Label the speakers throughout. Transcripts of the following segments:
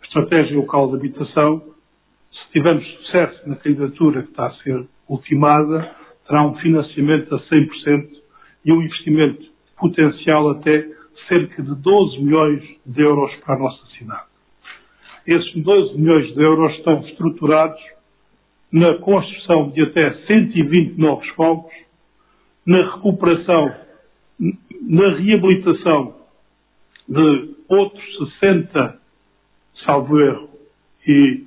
Speaker 1: estratégia local de habitação, se tivermos sucesso na candidatura que está a ser ultimada, terá um financiamento a 100% e um investimento potencial até cerca de 12 milhões de euros para a nossa cidade. Esses 12 milhões de euros estão estruturados na construção de até 120 novos fogos, na recuperação, na reabilitação de outros 60, salvo erro, e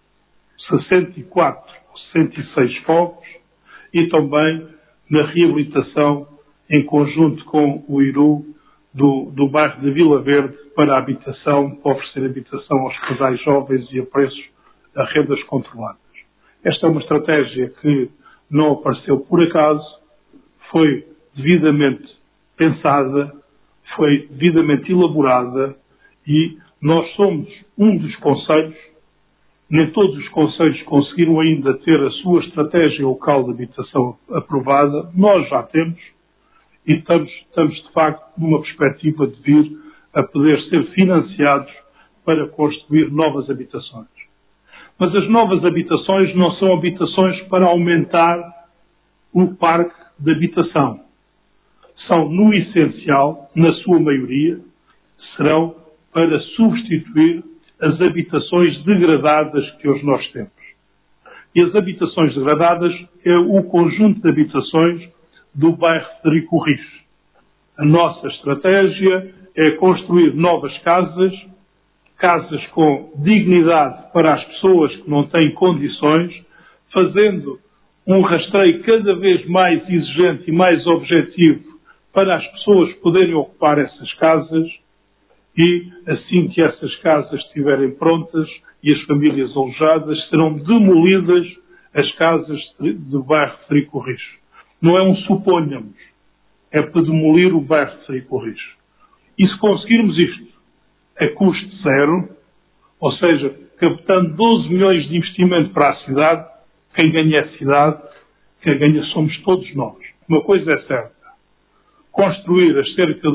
Speaker 1: 64 ou 66 fogos, e também na reabilitação em conjunto com o IRU do bairro de Vila Verde para a habitação, para oferecer habitação aos casais jovens e a preços a rendas controladas. Esta é uma estratégia que não apareceu por acaso, foi devidamente pensada, foi devidamente elaborada e nós somos um dos concelhos, nem todos os concelhos conseguiram ainda ter a sua estratégia local de habitação aprovada, nós já temos e estamos de facto numa perspectiva de vir a poder ser financiados para construir novas habitações. Mas as novas habitações não são habitações para aumentar o parque de habitação. São, no essencial, na sua maioria, serão para substituir as habitações degradadas que hoje nós temos. E as habitações degradadas é o conjunto de habitações do bairro Frederico Rios. A nossa estratégia é construir novas casas, casas com dignidade para as pessoas que não têm condições, fazendo um rastreio cada vez mais exigente e mais objetivo para as pessoas poderem ocupar essas casas e, assim que essas casas estiverem prontas e as famílias alojadas, serão demolidas as casas do bairro Frederico Rios. Não é um suponhamos, é para demolir o bairro Frederico Rios. E se conseguirmos isto a custo zero, ou seja, captando 12 milhões de investimento para a cidade, quem ganha é a cidade, quem ganha somos todos nós. Uma coisa é certa, construir as cerca de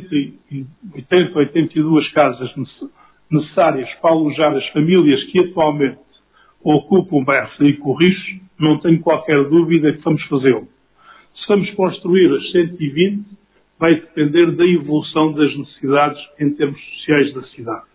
Speaker 1: 82 casas necessárias para alojar as famílias que atualmente ocupam o bairro Frederico Rios, não tenho qualquer dúvida que vamos fazê-lo. Se vamos construir as 120, vai depender da evolução das necessidades em termos sociais da cidade.